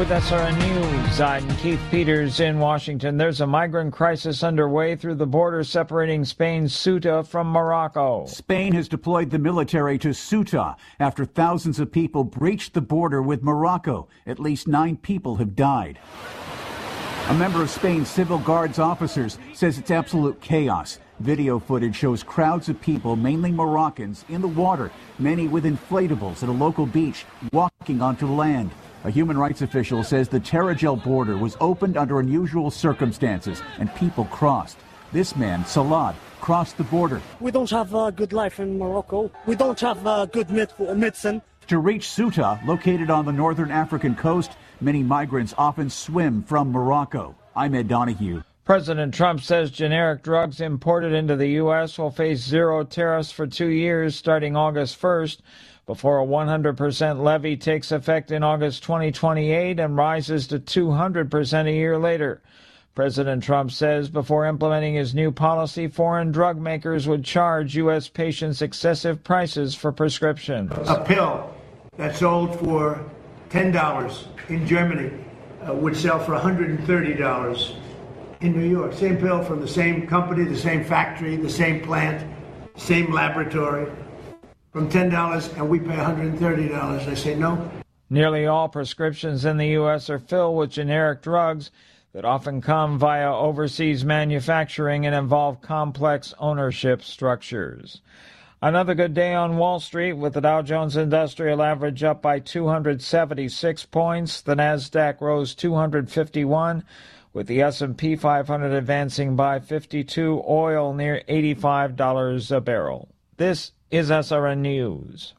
With SRN News, I'm Keith Peters in Washington. There's a migrant crisis underway through the border separating Spain's Ceuta from Morocco. Spain has deployed the military to Ceuta after thousands of people breached the border with Morocco. At least 9 people have died. A member of Spain's civil guards officers says it's absolute chaos. Video footage shows crowds of people, mainly Moroccans, in the water, many with inflatables at a local beach, walking onto land. A human rights official says the Tarajal border was opened under unusual circumstances and people crossed. This man, Salad, crossed the border. We don't have a good life in Morocco. We don't have good medicine. To reach Ceuta, located on the northern African coast, many migrants often swim from Morocco. I'm Ed Donahue. President Trump says generic drugs imported into the U.S. will face zero tariffs for 2 years starting August 1st. Before a 100% levy takes effect in August 2028 and rises to 200% a year later. President Trump says before implementing his new policy, foreign drug makers would charge U.S. patients excessive prices for prescriptions. A pill that sold for $10 in Germany would sell for $130 in New York. Same pill from the same company, the same factory, the same plant, same laboratory. From $10 and we pay $130. I say no. Nearly all prescriptions in the U.S. are filled with generic drugs that often come via overseas manufacturing and involve complex ownership structures. Another good day on Wall Street with the Dow Jones Industrial Average up by 276 points. The Nasdaq rose 251, with the S&P 500 advancing by 52. Oil near $85 a barrel. This is SRN News.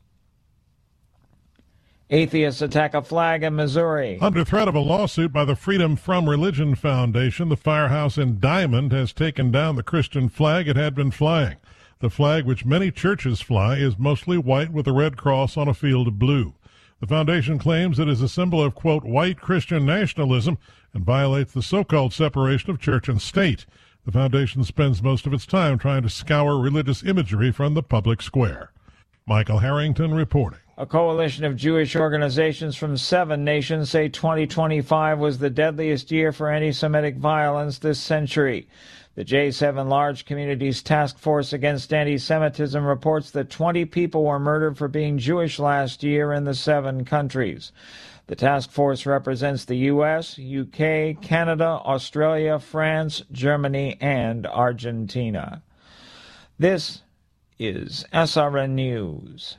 Atheists attack a flag in Missouri. Under threat of a lawsuit by the Freedom From Religion Foundation, the Firehouse in Diamond has taken down the Christian flag it had been flying. The flag, which many churches fly, is mostly white with a red cross on a field of blue. The foundation claims it is a symbol of, quote, white Christian nationalism and violates the so-called separation of church and state. The foundation spends most of its time trying to scour religious imagery from the public square. Michael Harrington reporting. A coalition of Jewish organizations from 7 nations say 2025 was the deadliest year for anti-Semitic violence this century. The J7 Large Communities Task Force Against Anti-Semitism reports that 20 people were murdered for being Jewish last year in the 7 countries. The task force represents the U.S., U.K., Canada, Australia, France, Germany, and Argentina. This is SRN News.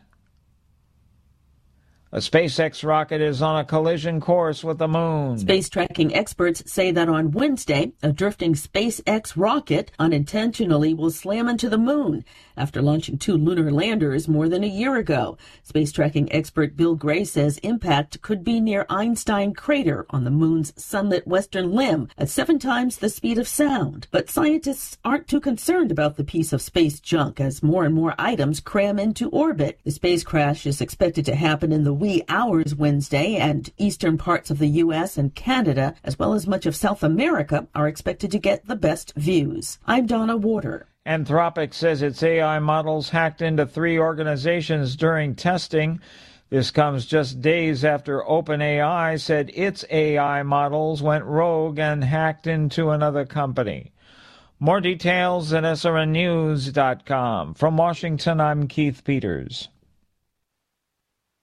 A SpaceX rocket is on a collision course with the moon. Space tracking experts say that on Wednesday, a drifting SpaceX rocket unintentionally will slam into the moon after launching 2 lunar landers more than a year ago. Space tracking expert Bill Gray says impact could be near Einstein Crater on the moon's sunlit western limb at 7 times the speed of sound. But scientists aren't too concerned about the piece of space junk as more and more items cram into orbit. The space crash is expected to happen in the wee hours Wednesday, and eastern parts of the U.S. and Canada, as well as much of South America, are expected to get the best views. I'm Donna Warder. Anthropic says its AI models hacked into 3 organizations during testing. This comes just days after OpenAI said its AI models went rogue and hacked into another company. More details at srnnews.com. From Washington, I'm Keith Peters.